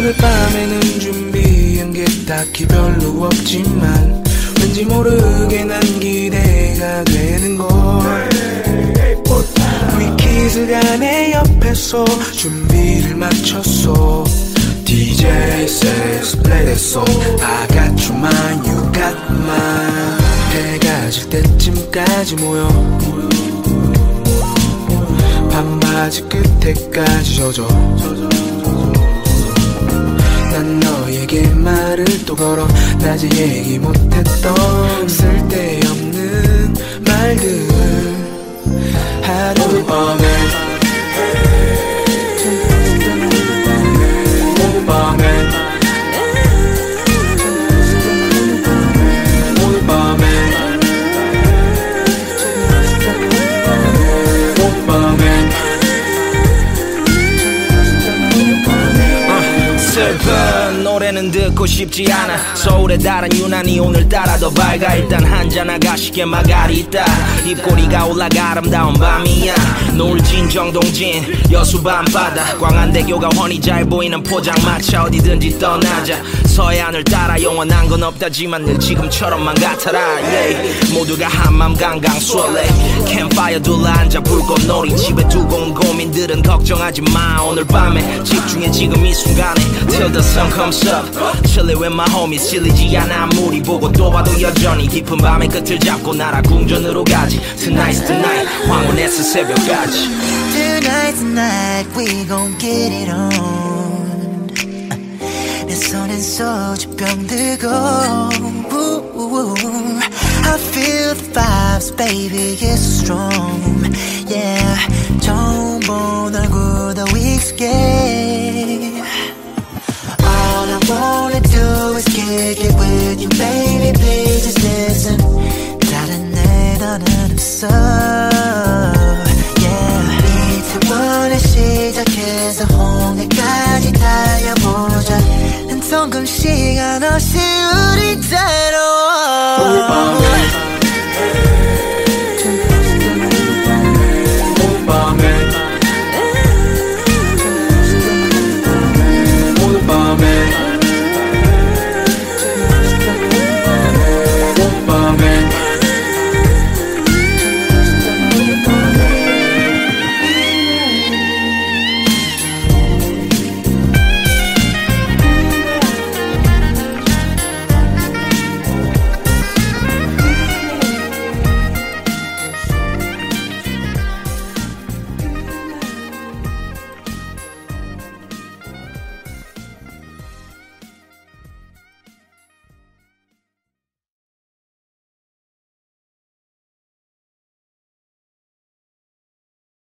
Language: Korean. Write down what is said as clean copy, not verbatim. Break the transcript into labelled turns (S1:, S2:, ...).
S1: 오늘 밤에는 준비한 게 딱히 별로 없지만 왠지 모르게 난 기대가 되는걸. 위키즈가 내 옆에서 준비를 마쳤어. DJ says play that song. I got you mine, you got mine. 해가 질 때쯤까지 모여 반바지 끝에까지 젖어. 난 너에게 말을 또 걸어. 낮에 얘기 못했던 쓸데없는 말들 하루 밤에
S2: 슬픈 노래는 듣고 싶지 않아. 서울의 달은 유난히 오늘따라 더 밝아. 일단 한잔 아가씨게 마가리타. 입꼬리가 올라가 아름다운 밤이야. 노을진 정동진 여수 밤바다. 광안대교가 훤히 잘 보이는 포장마차. 어디든지 떠나자. 서해안을 따라 영원한 건 없다지만 늘 지금처럼만 같아라. yeah. 모두가 한맘 강강 수월래. 캠파이어 둘러앉아 불꽃놀이. 집에 두고 온 고민들은 걱정하지 마. 오늘 밤에 집중해 지금 이 순간에 Till the sun comes up. Chillin' with my homies. sil리지 않아 아무리 보고 또 봐도 여전히 깊은 밤의 끝을 잡고 날아 궁전으로 가지. Tonight's the night. 황혼에서 새벽까지.
S3: Tonight's the night. We gon' get it on. 내 손엔 소주병 들고 I feel the vibes baby it's strong. Yeah. 처음 본 얼굴도 익숙해. All I wanna do is kick it with you, baby. Please just listen. 다른 내 너는 없어. Yeah. 이태원에 시작해서 홍대까지 달려보자. 한 통금 시간 없이 우리 따라와.